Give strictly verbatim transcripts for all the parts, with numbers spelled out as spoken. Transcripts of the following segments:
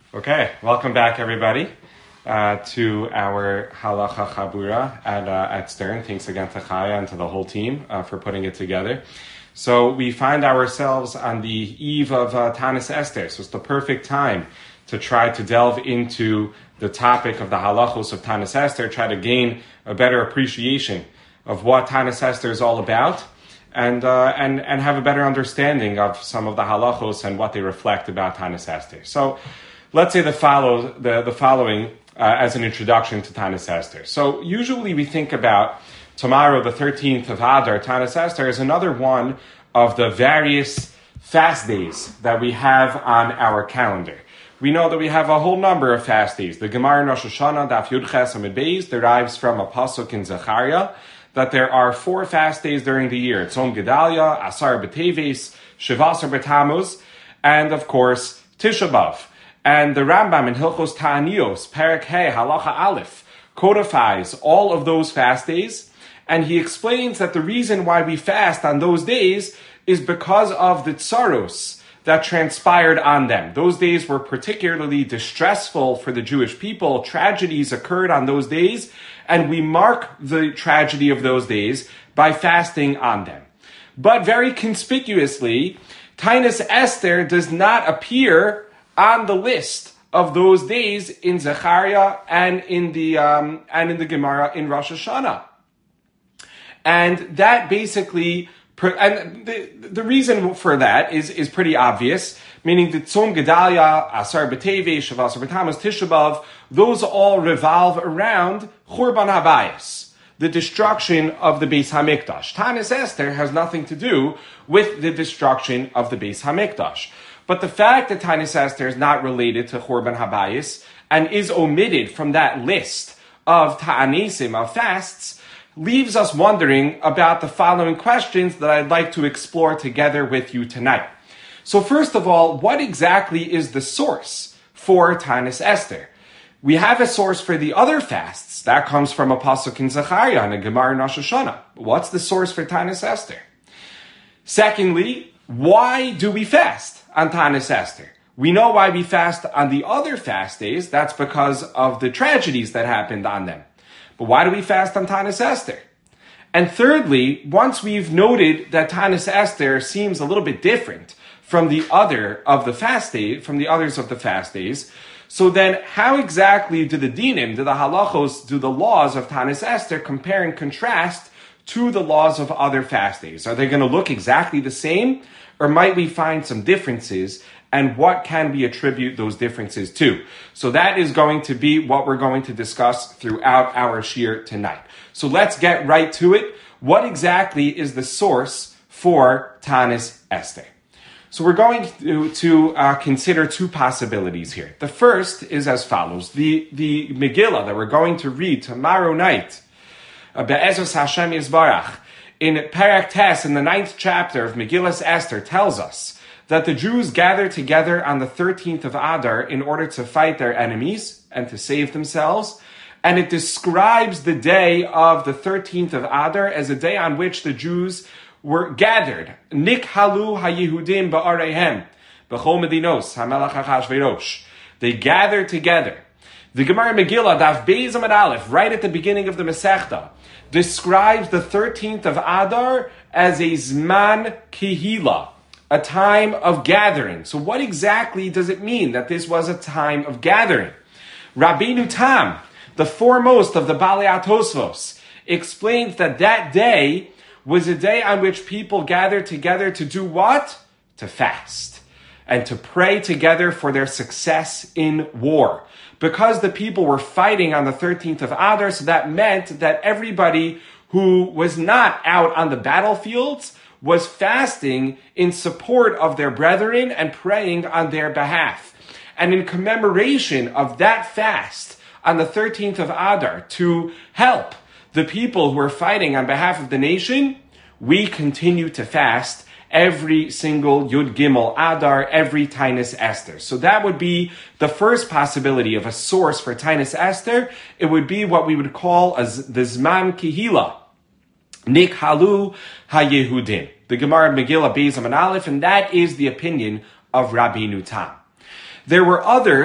Okay, welcome back, everybody, uh, to our Halacha Chabura at uh, at Stern. Thanks again to Chaya and to the whole team uh, for putting it together. So we find ourselves on the eve of uh, Tanis Esther, so it's the perfect time to try to delve into the topic of the halachos of Tanis Esther, try to gain a better appreciation of what Tanis Esther is all about, and uh, and and have a better understanding of some of the halachos and what they reflect about Tanis Esther. So let's say the follow the, the following uh, as an introduction to Tanis Esther. So usually we think about tomorrow, the thirteenth of Adar, Tanis Esther, is another one of the various fast days that we have on our calendar. We know that we have a whole number of fast days. The Gemara in Rosh Hashanah, Daf Yud Ches Amud Beis, derives from a pasuk in Zechariah that there are four fast days during the year. Tzom Gedalia, Asar B'Teves, Shivasar B'Tammuz, and of course Tisha B'Av. And the Rambam in Hilchos Ta'anios, Perek He, Halacha Aleph, codifies all of those fast days, and he explains that the reason why we fast on those days is because of the tsaros that transpired on them. Those days were particularly distressful for the Jewish people. Tragedies occurred on those days, and we mark the tragedy of those days by fasting on them. But very conspicuously, Tanis Esther does not appear on the list of those days in Zechariah and in the um, and in the Gemara in Rosh Hashanah, and that basically, and the the reason for that is is pretty obvious. Meaning that Tzom Gedalia, Asar B'Teves, Shavasar B'Tammuz, Tisha B'Av, those all revolve around Churban Habayis, the destruction of the Beis Hamikdash. Tanis Esther has nothing to do with the destruction of the Beis Hamikdash. But the fact that Tanis Esther is not related to Churban Habayis and is omitted from that list of Ta'anisim, of fasts, leaves us wondering about the following questions that I'd like to explore together with you tonight. So first of all, what exactly is the source for Tanis Esther? We have a source for the other fasts. That comes from a pasuk in Zechariah and a Gemara in Rosh Hashanah. What's the source for Tanis Esther? Secondly, why do we fast on Tanis Esther? We know why we fast on the other fast days. That's because of the tragedies that happened on them. But why do we fast on Tanis Esther? And thirdly, once we've noted that Tanis Esther seems a little bit different from the other of the fast days, from the others of the fast days, so then how exactly do the dinim, do the halachos, do the laws of Tanis Esther compare and contrast to the laws of other fast days? Are they going to look exactly the same? Or might we find some differences, and what can we attribute those differences to? So that is going to be what we're going to discuss throughout our shir tonight. So let's get right to it. What exactly is the source for Tanis Esther? So we're going to, to uh, consider two possibilities here. The first is as follows. The, the Megillah that we're going to read tomorrow night, uh, Be'ezos Hashem Yisbarach, in Perek Tes, in the ninth chapter of Megillas Esther, tells us that the Jews gathered together on the thirteenth of Adar in order to fight their enemies and to save themselves. And it describes the day of the thirteenth of Adar as a day on which the Jews were gathered. Nikhalu haYehudim ba'areihem b'chol medinos hamelach Achashverosh. They gathered together. The Gemara Megillah, Daf Beis Amud Aleph, right at the beginning of the Masechta, describes the thirteenth of Adar as a Zman Kihila, a time of gathering. So what exactly does it mean that this was a time of gathering? Rabbeinu Tam, the foremost of the Balei HaTosfos, explains that that day was a day on which people gathered together to do what? To fast and to pray together for their success in war. Because the people were fighting on the thirteenth of Adar, so that meant that everybody who was not out on the battlefields was fasting in support of their brethren and praying on their behalf. And in commemoration of that fast on the thirteenth of Adar, to help the people who were fighting on behalf of the nation, we continue to fast every single Yud Gimel Adar, every Tanis Esther. So that would be the first possibility of a source for Tanis Esther. It would be what we would call as the Zman Kihila, Nikhalu HaYehudim. The Gemara Megillah Beis Amud Aleph, and that is the opinion of Rabbeinu Tam. There were others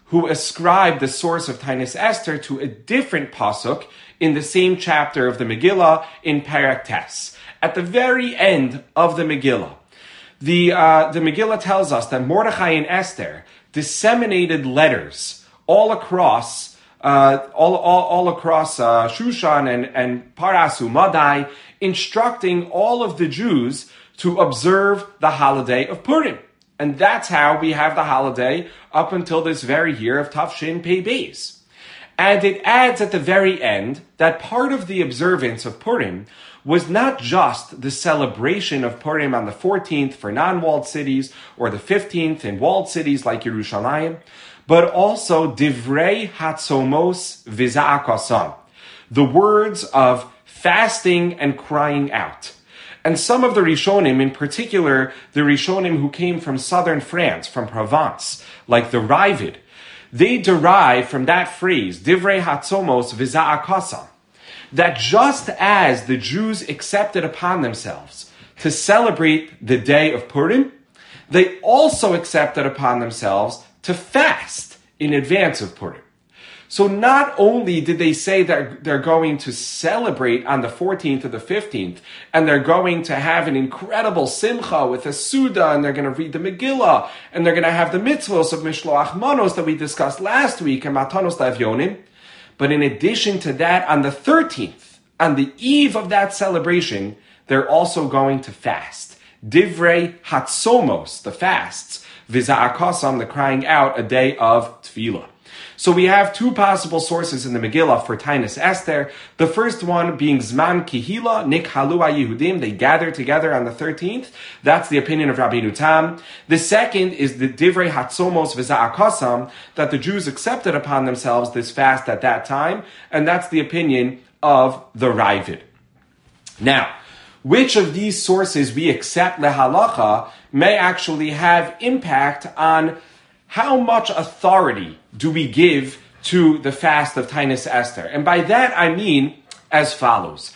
who ascribed the source of Taanis Esther to a different pasuk in the same chapter of the Megillah in Perek Tes. At the very end of the Megillah, the uh, the Megillah tells us that Mordechai and Esther disseminated letters all across uh, all, all all across uh, Shushan and and Parasu Madai, instructing all of the Jews to observe the holiday of Purim. And that's how we have the holiday up until this very year of Tafshin Pei Beis. And it adds at the very end that part of the observance of Purim was not just the celebration of Purim on the fourteenth for non-walled cities or the fifteenth in walled cities like Yerushalayim, but also Divrei Hatzomos V'Za'akasam, the words of fasting and crying out. And some of the Rishonim, in particular the Rishonim who came from southern France, from Provence, like the Ravid, they derive from that phrase, Divrei Hatzomos V'Za'akasam, that just as the Jews accepted upon themselves to celebrate the day of Purim, they also accepted upon themselves to fast in advance of Purim. So not only did they say that they're going to celebrate on the fourteenth or the fifteenth, and they're going to have an incredible simcha with a Suda, and they're going to read the Megillah, and they're going to have the mitzvos of Mishloach Manos that we discussed last week, and Matanos Lavyonim, but in addition to that, on the thirteenth, on the eve of that celebration, they're also going to fast. Divrei Hatzomos, the fasts, V'Za'akasam, the crying out, a day of Tefillah. So we have two possible sources in the Megillah for Taanis Esther. The first one being Zman Kihila, Nikhalu HaYehudim, they gather together on the thirteenth. That's the opinion of Rabbeinu Tam. The second is the Divrei Hatzomos V'Za'akasam, that the Jews accepted upon themselves this fast at that time, and that's the opinion of the Ravid. Now, which of these sources we accept lehalacha may actually have impact on how much authority do we give to the fast of Taanis Esther? And by that I mean as follows.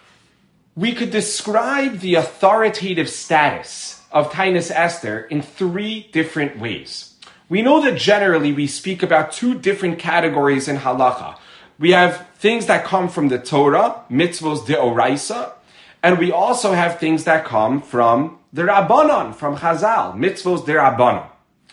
We could describe the authoritative status of Taanis Esther in three different ways. We know that generally we speak about two different categories in halacha. We have things that come from the Torah, mitzvos deoraisa, and we also have things that come from the Rabbanon, from Chazal, mitzvos derabbanon.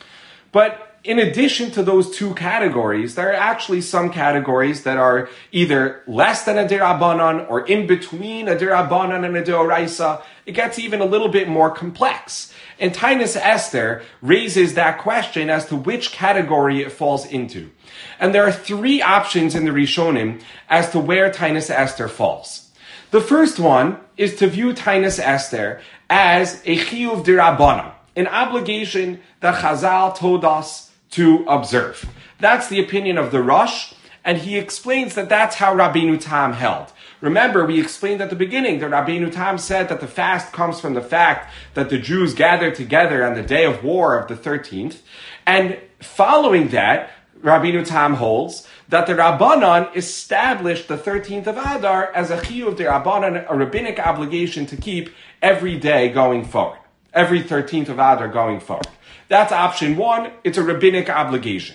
But in addition to those two categories, there are actually some categories that are either less than a derabbanon or in between a derabbanon and a deoraisa. It gets even a little bit more complex. And Taanis Esther raises that question as to which category it falls into. And there are three options in the Rishonim as to where Taanis Esther falls. The first one is to view Taanis Esther as a chiyuv derabbanon, an obligation that Chazal told us to observe. That's the opinion of the Rosh, and he explains that that's how Rabbeinu Tam held. Remember, we explained at the beginning that Rabbeinu Tam said that the fast comes from the fact that the Jews gathered together on the day of war of the thirteenth, and following that, Rabbeinu Tam holds that the Rabbanan established the thirteenth of Adar as a chiyuv derabbanan, a rabbinic obligation to keep every day going forward. Every thirteenth of Adar going forward. That's option one. It's a rabbinic obligation.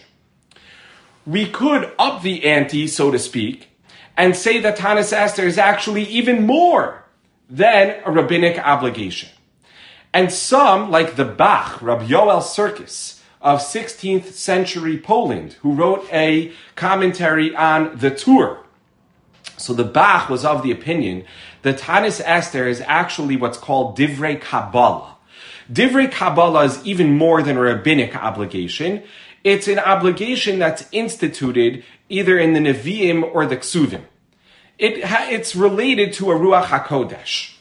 We could up the ante, so to speak, and say that Taanis Esther is actually even more than a rabbinic obligation. And some, like the Bach, Rabbi Yoel Sirkis, of sixteenth century Poland, who wrote a commentary on the Tur. So the Bach was of the opinion that Taanis Esther is actually what's called Divrei Kabbalah. Divrei Kabbalah is even more than a rabbinic obligation. It's an obligation that's instituted either in the Nevi'im or the Ksuvim. It ha- it's related to a Ruach HaKodesh.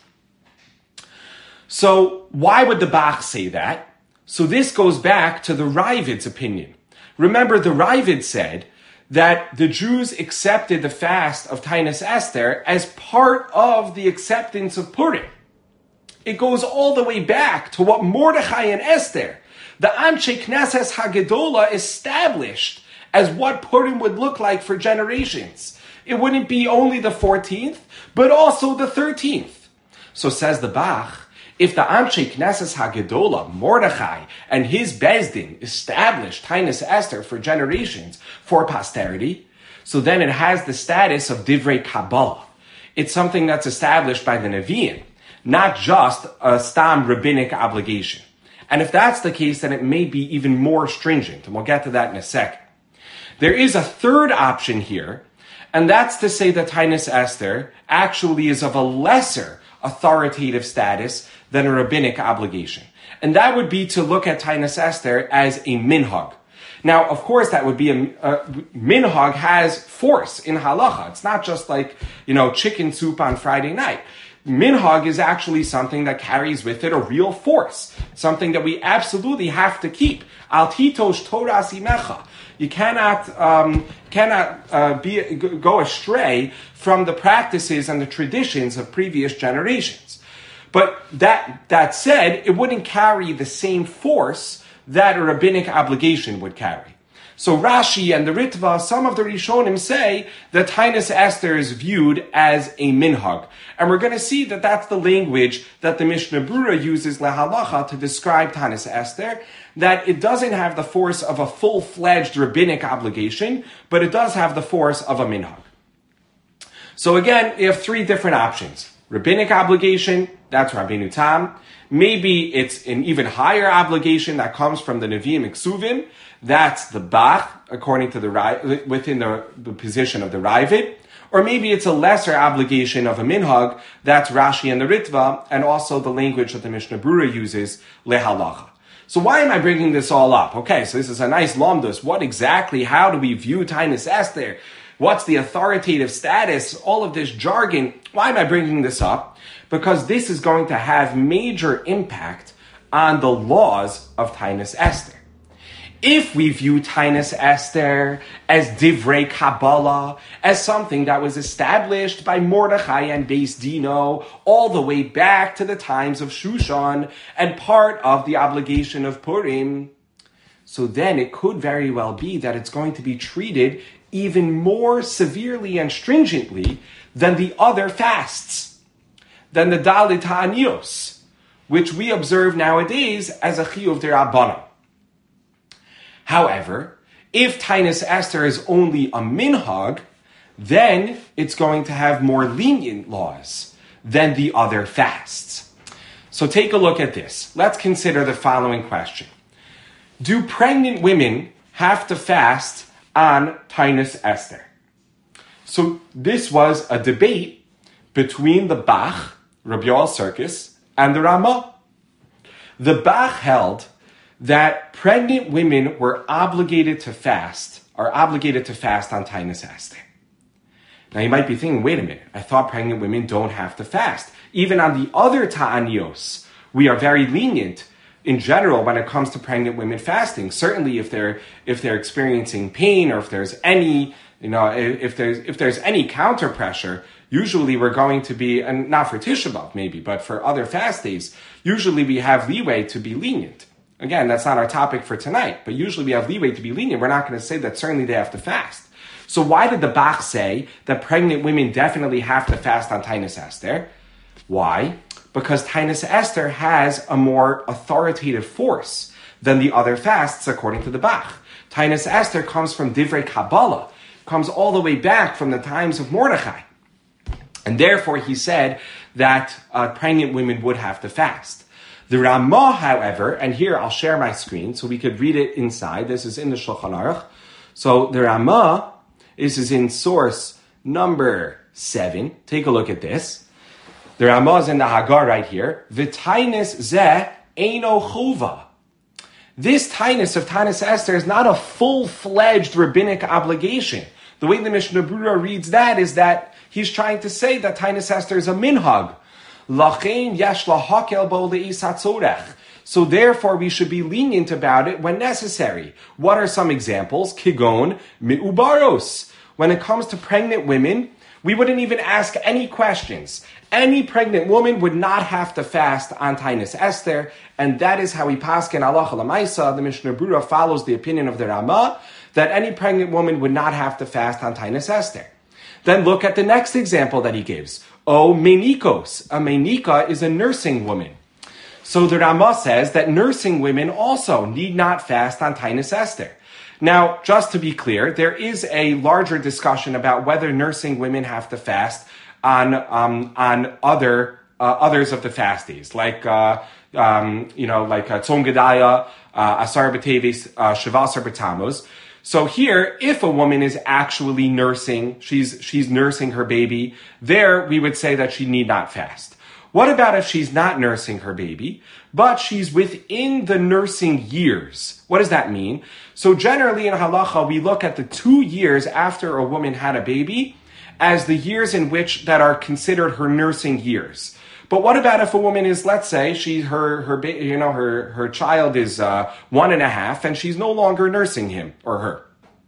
So why would the Bach say that? So this goes back to the Ravid's opinion. Remember, the Ravid said that the Jews accepted the fast of Taanis Esther as part of the acceptance of Purim. It goes all the way back to what Mordechai and Esther, the Anshe Knesses Hagedola, established as what Purim would look like for generations. It wouldn't be only the fourteenth, but also the thirteenth. So says the Bach, if the Anshe Knesses HaGedola, Mordechai, and his Bezdin established Tainis Esther for generations, for posterity, so then it has the status of Divrei Kabbalah. It's something that's established by the Nevi'im, not just a Stam rabbinic obligation. And if that's the case, then it may be even more stringent, and we'll get to that in a second. There is a third option here, and that's to say that Tainis Esther actually is of a lesser authoritative status than a rabbinic obligation. And that would be to look at Tainis Esther as a minhag. Now, of course, that would be a, a minhag has force in halacha. It's not just like, you know, chicken soup on Friday night. Minhag is actually something that carries with it a real force, something that we absolutely have to keep. Al titosh Torah simecha. You cannot um, cannot uh, be go astray from the practices and the traditions of previous generations. But that that said, it wouldn't carry the same force that a rabbinic obligation would carry. So Rashi and the Ritva, some of the Rishonim say that Tainis Esther is viewed as a minhag. And we're going to see that that's the language that the Mishnah Brura uses lehalacha to describe Tainis Esther, that it doesn't have the force of a full-fledged rabbinic obligation, but it does have the force of a minhag. So again, you have three different options. Rabbinic obligation, that's Rabbeinu Tam. Maybe it's an even higher obligation that comes from the Nevi'im Iksuvim. That's the Bach, according to the within the, the position of the Ravid. Or maybe it's a lesser obligation of a minhag. That's Rashi and the Ritva, and also the language that the Mishnah Brura uses, lehalacha. So why am I bringing this all up? Okay, so this is a nice lomdus. What exactly, how do we view Tainis Esther? What's the authoritative status? All of this jargon. Why am I bringing this up? Because this is going to have major impact on the laws of Tainis Esther. If we view Tainis Esther as Divrei Kabbalah, as something that was established by Mordechai and Beis Dino all the way back to the times of Shushan and part of the obligation of Purim, so then it could very well be that it's going to be treated even more severely and stringently than the other fasts, than the Dalit HaAniyos, which we observe nowadays as a Chiyuv D'Rabbanan. However, if Tainis Esther is only a minhag, then it's going to have more lenient laws than the other fasts. So take a look at this. Let's consider the following question. Do pregnant women have to fast on Tainis Esther? So this was a debate between the Bach, Rabbi Yoel Sirkis, and the Ramah. The Bach held that pregnant women were obligated to fast, are obligated to fast on Tainis Esther. Now you might be thinking, wait a minute, I thought pregnant women don't have to fast. Even on the other ta'anios, we are very lenient in general when it comes to pregnant women fasting. Certainly if they're if they're experiencing pain or if there's any, you know, if there's if there's any counter pressure, usually we're going to be, and not for Tisha B'Av maybe, but for other fast days, usually we have leeway to be lenient. Again, that's not our topic for tonight, but usually we have leeway to be lenient. We're not going to say that certainly they have to fast. So why did the Bach say that pregnant women definitely have to fast on Tainis Esther? Why? Because Tainis Esther has a more authoritative force than the other fasts, according to the Bach. Tainis Esther comes from Divrei Kabbalah, comes all the way back from the times of Mordechai. And therefore he said that uh, pregnant women would have to fast. The Ramah, however, and here I'll share my screen so we could read it inside. This is in the Shulchan Aruch. So the Ramah, this is in source number seven. Take a look at this. The Ramah is in the Hagar right here. V'tainis zeh eino chuva. This tainus of Tainis Esther is not a full-fledged rabbinic obligation. The way the Mishnah Brura reads that is that he's trying to say that Tainis Esther is a minhag. Lachein yesh lahakel bo le'is hatzorech. So therefore we should be lenient about it when necessary. What are some examples? Kigon mi'ubaros. When it comes to pregnant women, we wouldn't even ask any questions. Any pregnant woman would not have to fast on Tainis Esther, and that is how we paskin halacha l'maisa. The Mishnah Brura follows the opinion of the Ramah that any pregnant woman would not have to fast on Tainis Esther. Then look at the next example that he gives. Oh, menikos. A menika is a nursing woman. So the Rama says that nursing women also need not fast on Taanis Esther. Now, just to be clear, there is a larger discussion about whether nursing women have to fast on um, on other uh, others of the fast days, like uh, um, you know, like uh, Tzom Gedaya, uh, Asar B'Teves, uh, Shiva Asar B'Tammuz. So here, if a woman is actually nursing, she's she's nursing her baby, there we would say that she need not fast. What about if she's not nursing her baby, but she's within the nursing years? What does that mean? So generally in halacha, we look at the two years after a woman had a baby as the years in which that are considered her nursing years. But what about if a woman is, let's say, she her her you know her her child is uh, one and a half and she's no longer nursing him or her.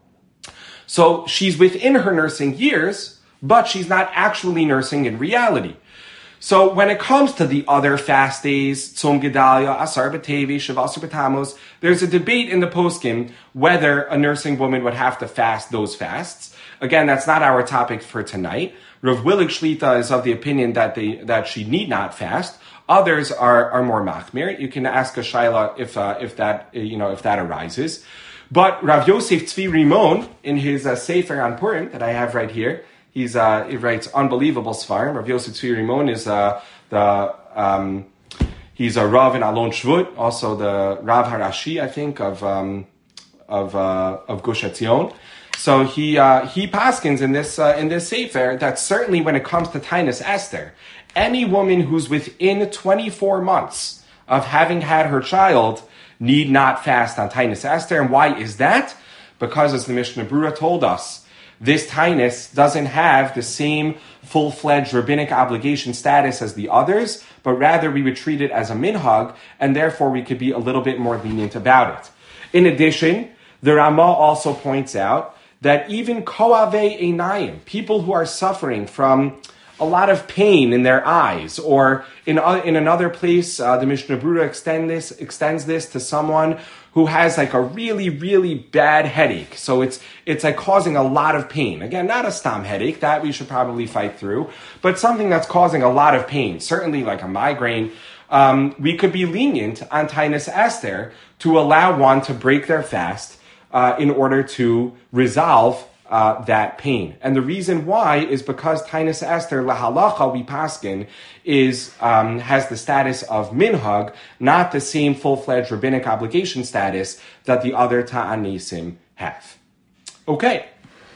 So she's within her nursing years, but she's not actually nursing in reality. So when it comes to the other fast days, Tzom Gedalia, Asar B'Teves, Shiva Asar B'Tammuz, there's a debate in the poskim whether a nursing woman would have to fast those fasts. Again, that's not our topic for tonight. Rav Willig Shlita is of the opinion that they that she need not fast. Others are are more machmir. You can ask a shaila if uh, if that you know if that arises. But Rav Yosef Tzvi Rimon in his uh, Sefer on Purim that I have right here. He's uh, he writes unbelievable svarim. Rav Yosef Tzvi Rimon is uh, the um, he's a Rav in Alon Shvut, also the Rav Harashi, I think, of um, of uh, of Gush Etzion. So he uh, he paskins in this uh, in this sefer that certainly when it comes to Taanis Esther, any woman who's within twenty-four months of having had her child need not fast on Taanis Esther. And why is that? Because as the Mishnah Brura told us, this Taanis doesn't have the same full-fledged rabbinic obligation status as the others, but rather we would treat it as a minhag, and therefore we could be a little bit more lenient about it. In addition, the Rama also points out that even koavei einayim, people who are suffering from a lot of pain in their eyes, or in uh, in another place, uh, the Mishnah Brura extend this, extends this to someone who has like a really, really bad headache. So it's it's like causing a lot of pain. Again, not a stam headache, that we should probably fight through, but something that's causing a lot of pain, certainly like a migraine. Um, we could be lenient on Taanis Esther to allow one to break their fast uh, in order to resolve Uh, that pain. And the reason why is because Taanis Esther, lahalacha, we paskin, is, um, has the status of minhag, not the same full-fledged rabbinic obligation status that the other ta'anisim have. Okay.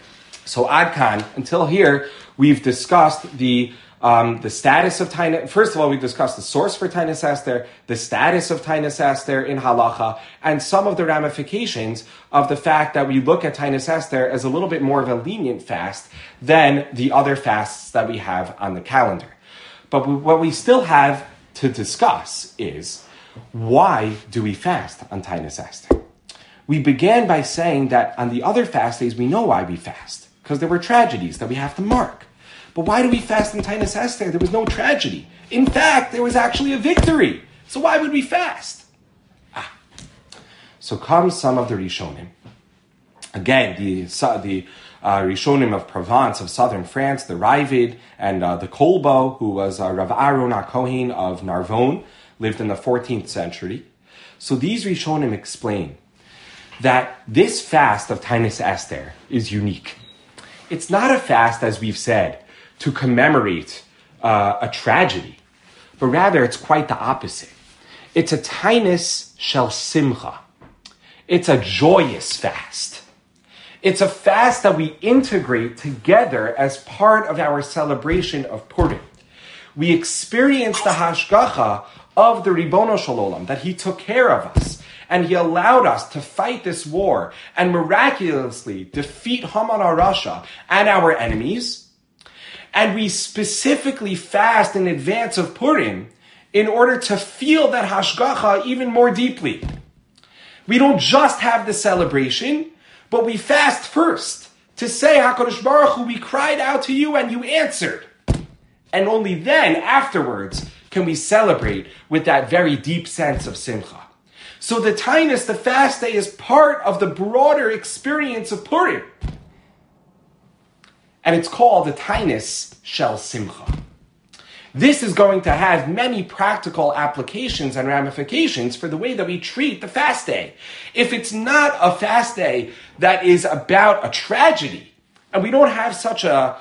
So Adkan, until here, we've discussed the Um, the status of Taanis. First of all, we discussed the source for Taanis Esther, the status of Taanis Esther in halacha, and some of the ramifications of the fact that we look at Taanis Esther as a little bit more of a lenient fast than the other fasts that we have on the calendar. But we, what we still have to discuss is, why do we fast on Taanis Esther? We began by saying that on the other fast days, we know why we fast, because there were tragedies that we have to mark. But why do we fast in Taanis Esther? There was no tragedy. In fact, there was actually a victory. So why would we fast? Ah. So come some of the Rishonim. Again, the the uh, Rishonim of Provence, of southern France, the Ravid, and uh, the Kolbo, who was uh, Rav Aaron HaKohen of Narvon, lived in the fourteenth century. So these Rishonim explain that this fast of Taanis Esther is unique. It's not a fast, as we've said, to commemorate uh, a tragedy, but rather it's quite the opposite. It's a Taanis shel simcha. It's a joyous fast. It's a fast that we integrate together as part of our celebration of Purim. We experience the hashgacha of the Ribono Shel Olam, that he took care of us, and he allowed us to fight this war and miraculously defeat Haman HaRasha and our enemies. And we specifically fast in advance of Purim in order to feel that hashgacha even more deeply. We don't just have the celebration, but we fast first to say, HaKadosh Baruch Hu, we cried out to you and you answered. And only then, afterwards, can we celebrate with that very deep sense of simcha. So the Taanis, the fast day, is part of the broader experience of Purim. And it's called the Taanis shel simcha. This is going to have many practical applications and ramifications for the way that we treat the fast day. If it's not a fast day that is about a tragedy, and we don't have such a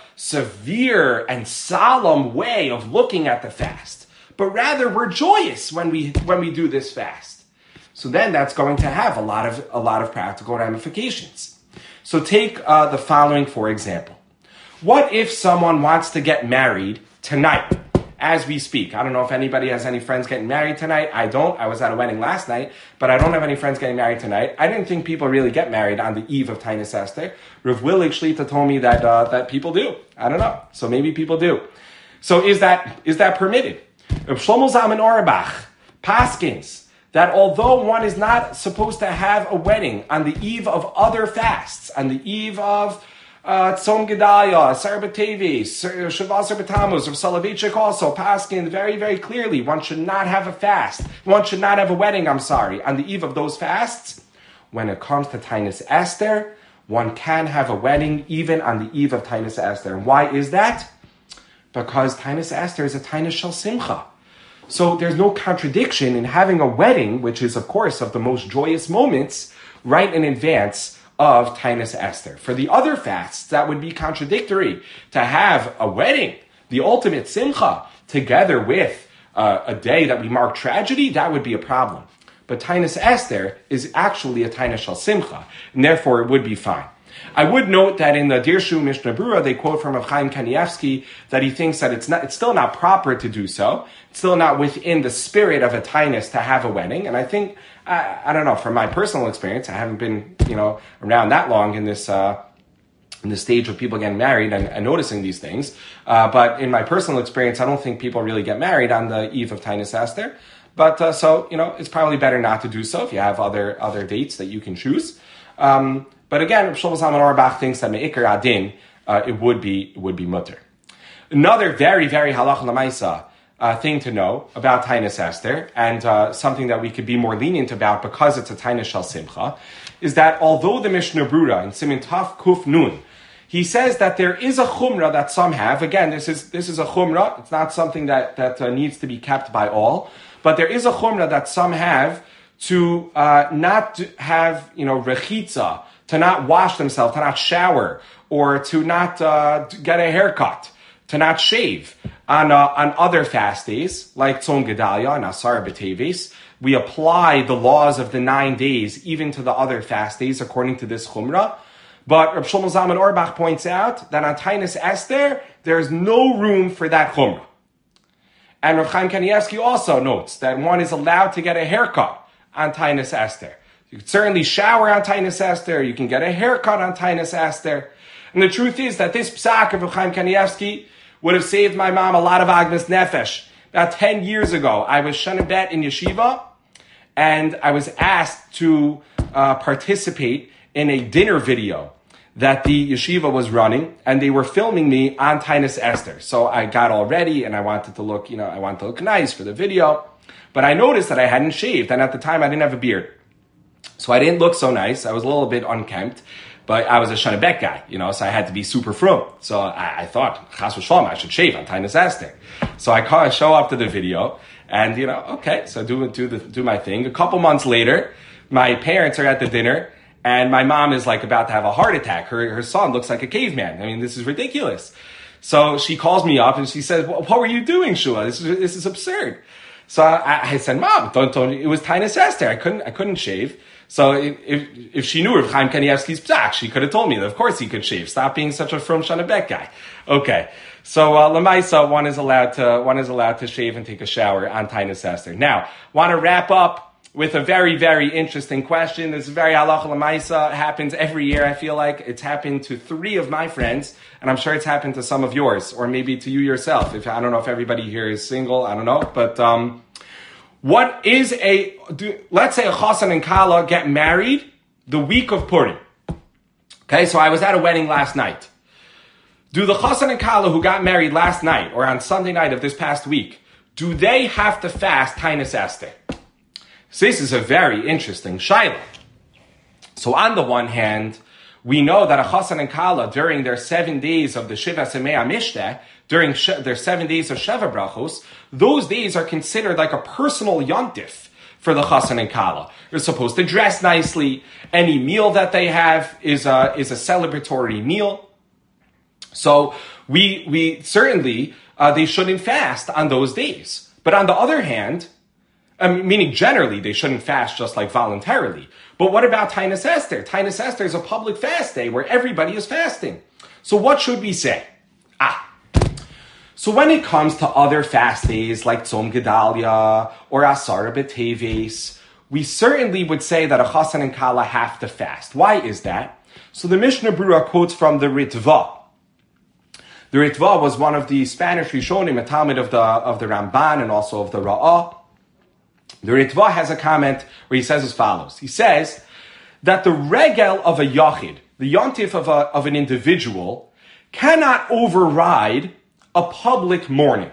severe and solemn way of looking at the fast, but rather we're joyous when we when we do this fast, so then that's going to have a lot of a lot of practical ramifications. So take uh, the following for example. What if someone wants to get married tonight? As we speak. I don't know if anybody has any friends getting married tonight. I don't. I was at a wedding last night, but I don't have any friends getting married tonight. I didn't think people really get married on the eve of Taanis Esther. Rav Willig Shlita told me that uh, that people do. I don't know. So maybe people do. So is that is that permitted? Rav Shlomo Zalman Auerbach paskins that although one is not supposed to have a wedding on the eve of other fasts, on the eve of Uh, Tzom Gedalia, Asar B'Teves, Shavuot Asar B'Tammuz, Rav Soloveitchik also paskin very, very clearly. One should not have a fast. One should not have a wedding, I'm sorry, on the eve of those fasts. When it comes to Taanis Esther, one can have a wedding even on the eve of Taanis Esther. And why is that? Because Taanis Esther is a Taanis Shel Simcha. So there's no contradiction in having a wedding, which is, of course, of the most joyous moments, right in advance of Taanis Esther. For the other fasts, that would be contradictory to have a wedding, the ultimate simcha, together with uh, a day that we mark tragedy. That would be a problem. But Taanis Esther is actually a Taanis Shel Simcha, and therefore it would be fine. I would note that in the Dirshu Mishnah Brura, they quote from Rav Chaim Kanievsky that he thinks that it's not, it's still not proper to do so. It's still not within the spirit of a Taanis to have a wedding. And I think, I, I don't know, from my personal experience, I haven't been, you know, around that long in this, uh, in the stage of people getting married and, and noticing these things. Uh, but in my personal experience, I don't think people really get married on the eve of Taanis Esther. But, uh, so, you know, it's probably better not to do so if you have other, other dates that you can choose. Um, But again, Rav Shlomo Zalman Auerbach thinks that me'ikar adin, uh, it would be it would be mutter. Another very very halacha l'maisa uh, thing to know about Taanis Esther, and uh, something that we could be more lenient about because it's a Taanis Shel Simcha, is that although the Mishnah Brura in Siman Taf Kuf Nun, he says that there is a chumrah that some have. Again, this is this is a chumrah. It's not something that that uh, needs to be kept by all, but there is a chumrah that some have to uh, not have, you know, rechitza, to not wash themselves, to not shower, or to not uh, get a haircut, to not shave on uh, on other fast days, like Tzom Gedalia and Asar B'Teves. We apply the laws of the nine days even to the other fast days according to this chumrah. But Rav Shlomo Zalman Auerbach points out that on Taanis Esther, there's no room for that chumrah. And Rav Chaim Kanievsky also notes that one is allowed to get a haircut on Taanis Esther. You can certainly shower on Taanis Esther. You can get a haircut on Taanis Esther. And the truth is that this psak of Rav Chaim Kanievsky would have saved my mom a lot of agnes nefesh. About ten years ago, I was shana bet in yeshiva, and I was asked to uh, participate in a dinner video that the yeshiva was running, and they were filming me on Taanis Esther. So I got all ready, and I wanted to look, you know, I wanted to look nice for the video. But I noticed that I hadn't shaved, and at the time I didn't have a beard. So I didn't look so nice. I was a little bit unkempt, but I was a shana bet guy, you know, so I had to be super frum. So I, I thought, chas v'shalom, I should shave on Taanis Esther. So I call, show up to the video, and, you know, okay, so do, do, the, do my thing. A couple months later, my parents are at the dinner, and my mom is like about to have a heart attack. Her, her son looks like a caveman. I mean, this is ridiculous. So she calls me up and she says, well, what were you doing, Shua? This is, this is absurd. So I, I said, Mom, don't, don't, it was Taanis Esther. I couldn't, I couldn't shave. So if, if she knew Rav Chaim Kanievsky's psak, she could have told me that of course he could shave. Stop being such a frum shana bet guy. Okay. So, uh, Lamaisa, one is allowed to, one is allowed to shave and take a shower on Taanis Esther. Now, want to wrap up with a very, very interesting question. This is very halacha l'maisa. It happens every year, I feel like. It's happened to three of my friends, and I'm sure it's happened to some of yours, or maybe to you yourself. If I don't know if everybody here is single, I don't know. But um, what is a, do, let's say a chassan and kala get married the week of Purim. Okay, so I was at a wedding last night. Do the chassan and kala who got married last night, or on Sunday night of this past week, do they have to fast Taanis Esther? So this is a very interesting shaila. So on the one hand, we know that a Chassan and Kala, during their seven days of the Shiva Semei Mishteh, during sh- their seven days of Sheva Brachos, those days are considered like a personal yontif for the Chassan and Kala. They're supposed to dress nicely. Any meal that they have is a, is a celebratory meal. So we, we certainly, uh, they shouldn't fast on those days. But on the other hand, um, meaning generally, they shouldn't fast just like voluntarily. But what about Tainus Esther? Tainus Esther is a public fast day where everybody is fasting. So what should we say? Ah. So when it comes to other fast days like Tzom Gedalia or Asara B'Teves, we certainly would say that a Chassan and Kala have to fast. Why is that? So the Mishnah Berurah quotes from the Ritva. The Ritva was one of the Spanish Rishonim, a Talmud of the, of the Ramban and also of the Ra'ah. The Ritva has a comment where he says as follows. He says that the regel of a yachid, the yontif of, a, of an individual, cannot override a public mourning.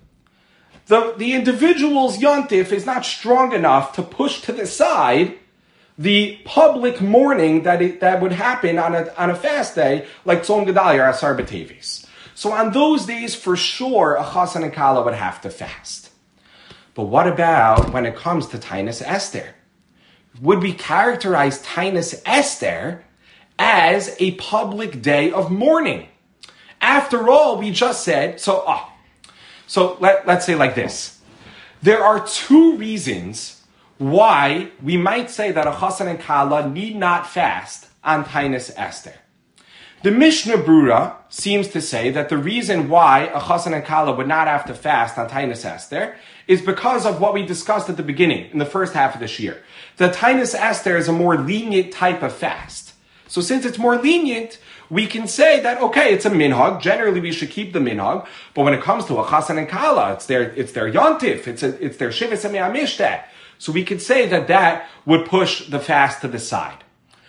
The, the individual's yontif is not strong enough to push to the side the public mourning that it, that would happen on a, on a fast day like Tzom Gedalia or Asar B'Teves. So on those days, for sure, a Chassan and Kala would have to fast. But what about when it comes to Tainus Esther? Would we characterize Tainus Esther as a public day of mourning? After all, we just said, so, oh, so let, let's say like this. There are two reasons why we might say that a Chassan and Kala need not fast on Tainus Esther. The Mishnah Berurah seems to say that the reason why a Chassan and Kala would not have to fast on Tainus Esther is because of what we discussed at the beginning, in the first half of this year. The Tainus Esther is a more lenient type of fast. So since it's more lenient, we can say that, okay, it's a minhag. Generally, we should keep the minhag. But when it comes to a Chassan and Kala, it's their, it's their yontif, it's, a, it's their Shiva Semei Mishteh. So we could say that that would push the fast to the side.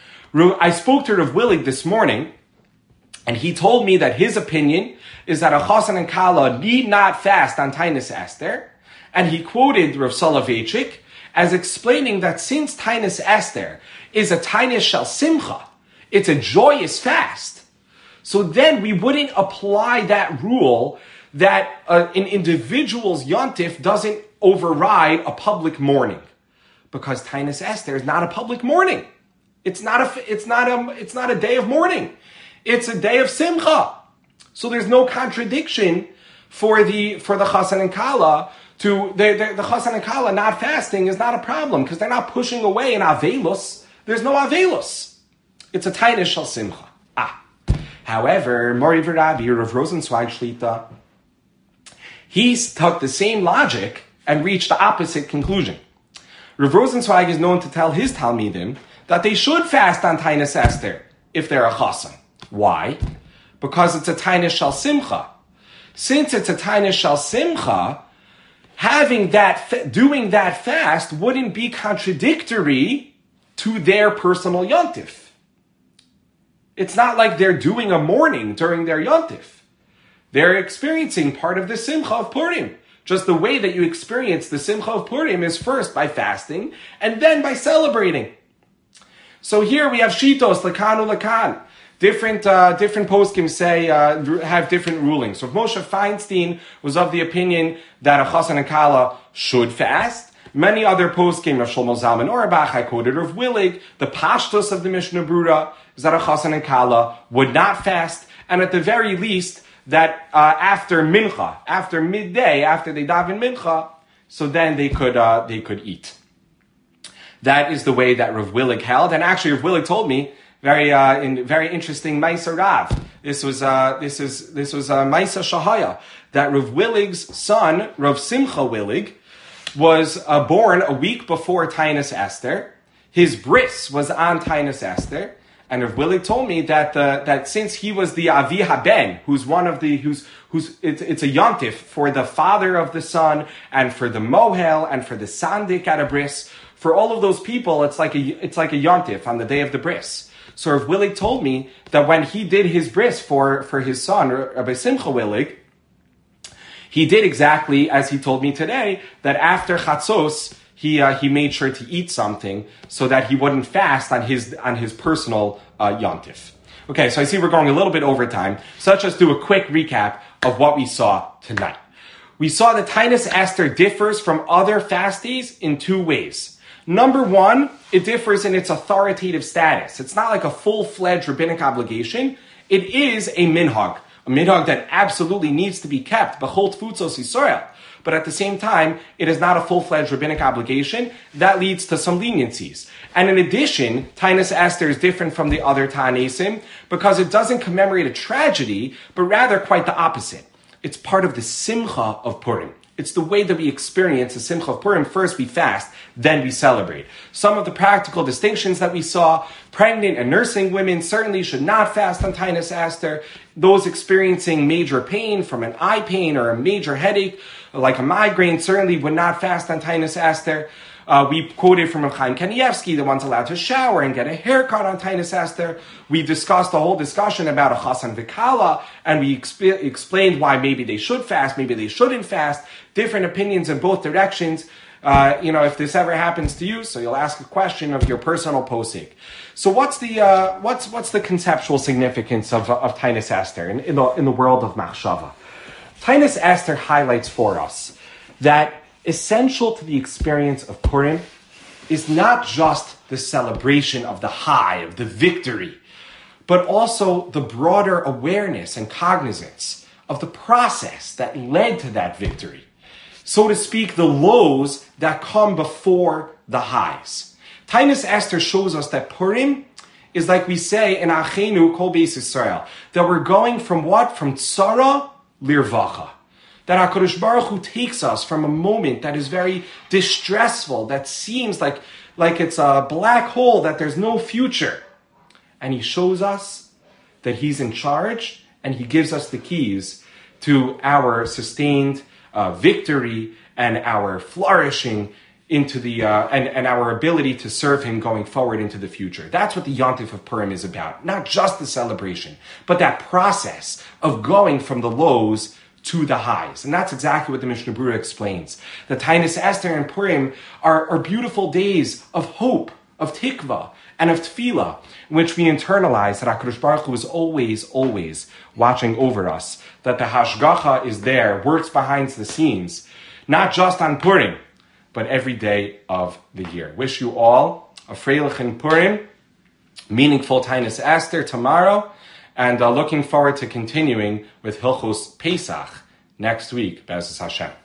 I spoke to Rav Willig this morning, and he told me that his opinion is that a Chassan and Kala need not fast on Tainus Esther. And he quoted Rav Soloveitchik as explaining that since Tainus Esther is a Tainus Shel Simcha, it's a joyous fast, so then we wouldn't apply that rule that uh, an individual's yontif doesn't override a public mourning, because Tainus Esther is not a public mourning. It's not a, it's not a, it's not a day of mourning. It's a day of simcha. So there's no contradiction for the, for the Chassan and Kala to, the, the, the Chassan and Kala not fasting is not a problem, because they're not pushing away an Avelus. There's no Avelus. It's a Tainus Shel Simcha. Ah. However, Mori V'Rabbi, Rav Rosenzweig Shlita, he took the same logic and reached the opposite conclusion. Rav Rosenzweig is known to tell his Talmidim that they should fast on Tainus Esther if they're a Chassan. Why? Because it's a Tainus Shel Simcha. Since it's a Tainus Shel Simcha, having that, doing that fast wouldn't be contradictory to their personal yontif. It's not like they're doing a mourning during their yontif. They're experiencing part of the Simcha of Purim. Just the way that you experience the Simcha of Purim is first by fasting and then by celebrating. So here we have Shitos, Lakan Lakan. Different, uh, different poskim say, uh, have different rulings. So Moshe Feinstein was of the opinion that a Chassan and Kala should fast. Many other poskim, of Shlomo Zalman Auerbach, I quoted of Willig, the pashtos of the Mishnah Berurah is that a Chassan and Kala would not fast, and at the very least, that uh, after mincha, after midday, after they daven mincha, so then they could uh, they could eat. That is the way that Rav Willig held, and actually Rav Willig told me very uh, in very interesting Maisa Rav. This was uh, this is this was uh, Maisa Shahaya, that Rav Willig's son Rav Simcha Willig was uh, born a week before Tainus Esther. His bris was on Tainus Esther. And Rav Willig told me that uh, that since he was the Avi Haben, who's one of the who's who's it's, it's a yontif for the father of the son and for the mohel and for the sandik at a bris, for all of those people, it's like a it's like a yontif on the day of the bris. So Rav Willig told me that when he did his bris for for his son Rabbi Simcha Willig, he did exactly as he told me today, that after Chatzos he uh, he made sure to eat something so that he wouldn't fast on his on his personal uh, yontif. Okay, so I see we're going a little bit over time, so let's just do a quick recap of what we saw tonight. We saw that Tainus Esther differs from other fast days in two ways. Number one, it differs in its authoritative status. It's not like a full-fledged rabbinic obligation. It is a minhag, a minhag that absolutely needs to be kept, b'chol tfutzos Yisrael. But at the same time, it is not a full-fledged rabbinic obligation. That leads to some leniencies. And in addition, Tainus Esther is different from the other Ta'anesim because it doesn't commemorate a tragedy, but rather quite the opposite. It's part of the simcha of Purim. It's the way that we experience the simcha of Purim. First we fast, then we celebrate. Some of the practical distinctions that we saw, pregnant and nursing women certainly should not fast on Tainus Esther. Those experiencing major pain from an eye pain or a major headache, like a migraine, certainly would not fast on Tainus Esther. Uh, we quoted from Chaim Kanievsky, the one's allowed to shower and get a haircut on Tainus Esther. We discussed the whole discussion about a Chasan Vikala, and we exp- explained why maybe they should fast, maybe they shouldn't fast. Different opinions in both directions. Uh, you know, if this ever happens to you, so you'll ask a question of your personal posik. So what's the uh, what's what's the conceptual significance of of Tainus Esther in, in the in the world of Machshava? Tainus Esther highlights for us that essential to the experience of Purim is not just the celebration of the high, of the victory, but also the broader awareness and cognizance of the process that led to that victory. So to speak, the lows that come before the highs. Tainus Esther shows us that Purim is like we say in Achenu Kol Beis Yisrael, that we're going from what? From tzara lirvacha. That HaKadosh Baruch Hu takes us from a moment that is very distressful, that seems like, like it's a black hole, that there's no future. And He shows us that He's in charge, and He gives us the keys to our sustained uh, victory and our flourishing into the uh, and, and our ability to serve Him going forward into the future. That's what the Yontif of Purim is about. Not just the celebration, but that process of going from the lows to the highs. And that's exactly what the Mishnah Berurah explains. The Tainus Esther and Purim are, are beautiful days of hope, of tikva, and of tefillah, in which we internalize that HaKadosh Baruch Hu is always, always watching over us, that the Hashgacha is there, works behind the scenes, not just on Purim, but every day of the year. Wish you all a Freilichen Purim, meaningful Tainus Esther tomorrow, and uh, looking forward to continuing with Hilchos Pesach next week, Be'ezus Hashem.